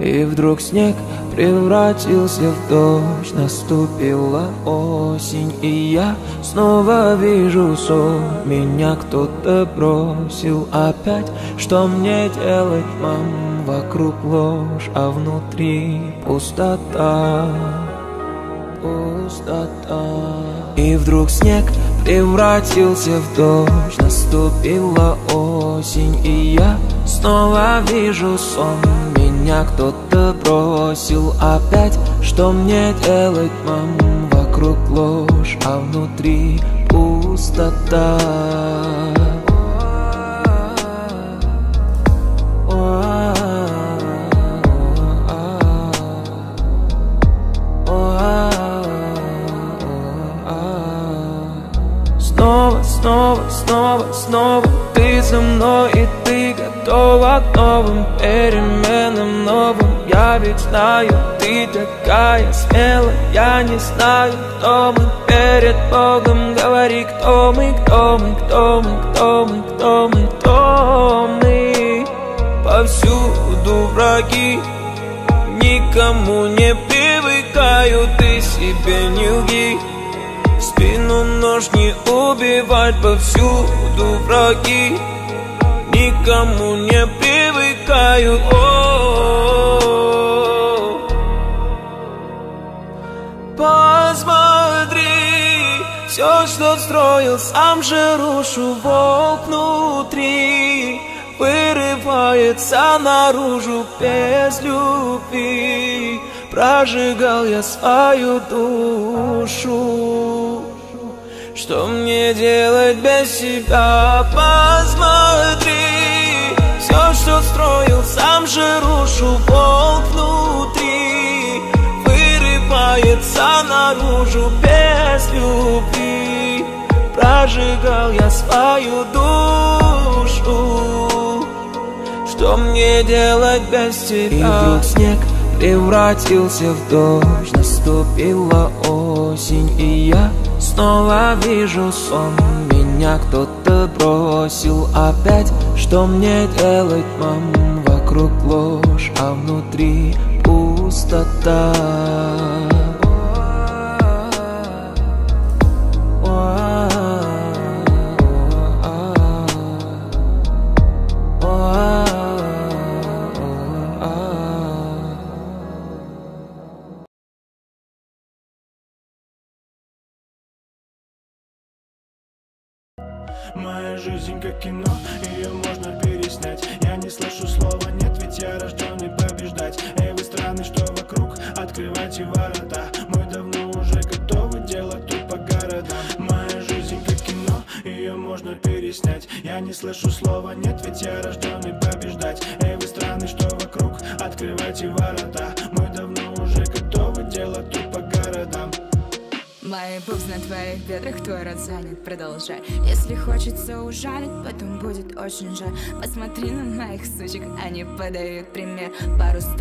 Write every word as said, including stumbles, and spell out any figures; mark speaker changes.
Speaker 1: И вдруг снег превратился в дождь. Наступила осень, и я снова вижу сон. Меня кто-то бросил опять. Что мне делать, мам? Вокруг ложь, а внутри пустота. Пустота. И вдруг снег превратился в дождь. Наступила осень, и я снова вижу сон. Меня кто-то бросил опять. Что мне делать, мам? Вокруг ложь, а внутри пустота. Снова, снова, снова, снова ты со мной, и ты готова к новым переменам, новым. Я ведь знаю, ты такая смелая. Я не знаю, кто мы перед Богом. Говори, кто мы, кто мы, кто мы, кто мы, кто мы, кто мы. Повсюду враги, никому не привыкаю. Ты себе не лги, в спину нож не убивать. Повсюду враги, никому не привыкаю. О-о-о-о. Посмотри, все, что строил, сам же рушу. Волк внутри вырывается наружу без любви. Прожигал я свою душу. Что мне делать без тебя? Посмотри, все, что строил, сам же рушу. Волк внутри вырывается наружу без любви. Прожигал я свою душу. Что мне делать без тебя? И вдруг снег превратился в дождь. Наступила осень, и я снова вижу сон. Меня кто-то бросил опять. Что мне делать, мам? Вокруг ложь, а внутри пустота.
Speaker 2: Моя жизнь как кино, ее можно переснять. Я не слышу слова нет, ведь я рожденный побеждать. Эй, вы страны, что вокруг, открывайте ворота. Мы давно уже готовы делать тут по городам. Моя жизнь как кино, ее можно переснять. Я не слышу слова нет, ведь я рожденный побеждать. Эй, вы страны, что вокруг, открывайте ворота. Мы давно уже готовы делать тут по городам.
Speaker 3: Мои пупс на твоих бедрах, твой рот занят, продолжай. Если хочется ужалить, потом будет очень жаль. Посмотри на моих сучек, они подают пример. Пару